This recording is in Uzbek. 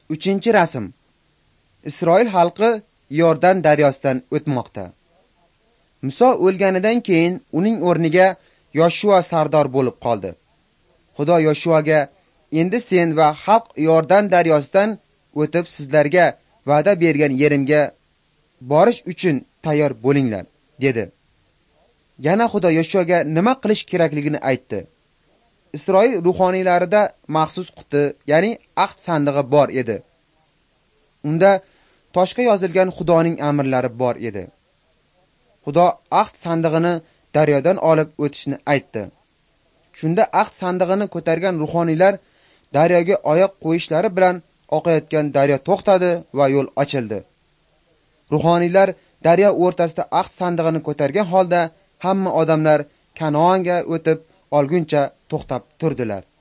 3 rasm. Isroil xalqi Yordan daryosidan o'tmoqda. Muso o'lganidan keyin uning o'rniga Yoshua sardor bo'lib qoldi. Xudo Yoshuaga: "Endi sen va xalq Yordan daryosidan o'tib sizlarga va'da bergan yerimga borish uchun tayyor bo'linglar", dedi. Yana Xudo Yoshuaga nima qilish kerakligini aytdi. Isroil ruhoniylarida maxsus quti, ya'ni ahd sandig'i bor edi. Unda toshga yozilgan Xudoning amrlari bor edi. Xudo ahd sandig'ini daryodan olib o'tishni aytdi. Shunda ahd sandig'ini ko'targan ruhoniylar daryoga oyoq qo'yishlari bilan oqayotgan daryo to'xtadi va yo'l ochildi. Ruhoniylar daryo o'rtasida ahd sandig'ini ko'targan holda hamma odamlar Kanoanga o'tib olguncha to'xtab turdilar.